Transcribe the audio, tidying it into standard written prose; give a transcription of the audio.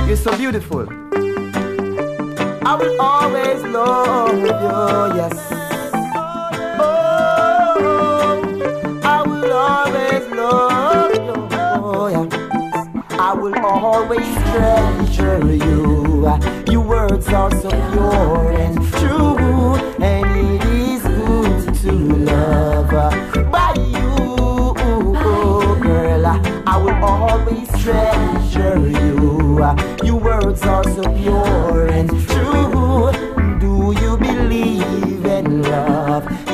You're so beautiful. I will always love you, yes. Oh, I will always love you, oh, yeah. I will always treasure you. Your words are so pure and true, and it is good to love by you, girl. I will always treasure you. Your words are so pure and true. Do you believe in love?